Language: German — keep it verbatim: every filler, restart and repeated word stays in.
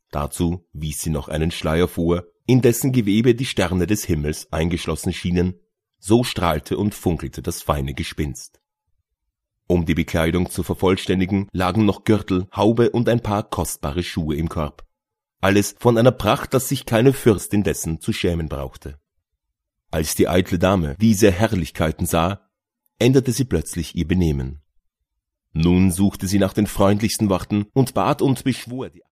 Dazu wies sie noch einen Schleier vor, in dessen Gewebe die Sterne des Himmels eingeschlossen schienen, so strahlte und funkelte das feine Gespinst. Um die Bekleidung zu vervollständigen, lagen noch Gürtel, Haube und ein paar kostbare Schuhe im Korb. Alles von einer Pracht, dass sich keine Fürstin dessen zu schämen brauchte. Als die eitle Dame diese Herrlichkeiten sah, änderte sie plötzlich ihr Benehmen. Nun suchte sie nach den freundlichsten Worten und bat und beschwor die